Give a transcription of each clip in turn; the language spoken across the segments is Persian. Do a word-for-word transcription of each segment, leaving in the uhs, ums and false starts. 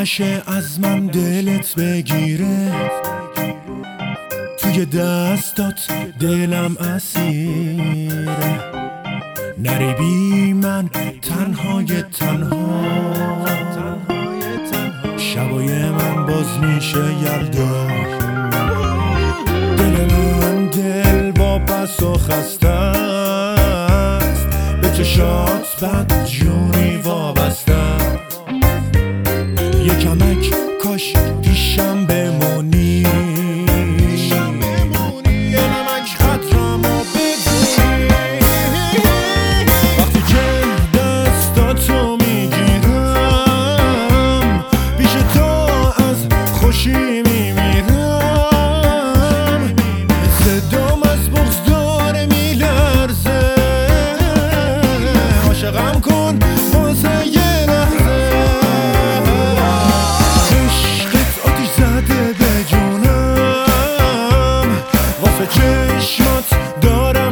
نشه از من دلت بگیره، توی دستات دلم اسیره، نری بی من تنهای تنها، شبای من باز میشه یلدا. دل من دل با پس و خسته است، به چشات بد جونی وابسته است. یه کمک کاش پیشم بمونی، یه نمک خطرمو بدونی. وقتی که دستاتو میگیرم، پیش تو از خوشی میمیرم. صدام از بغض داره میلرزه، عاشقم کن واسه یه لحظه. چشمات دارم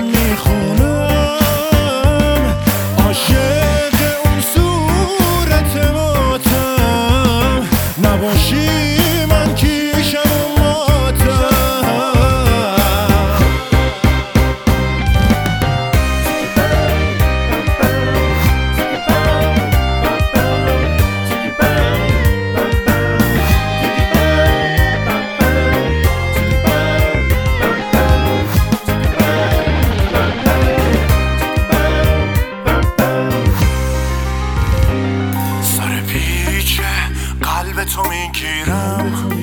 میخونم، عاشق اون صورت ماتم، نباشی من کیشم و ماتم. قلب تو میگیرم،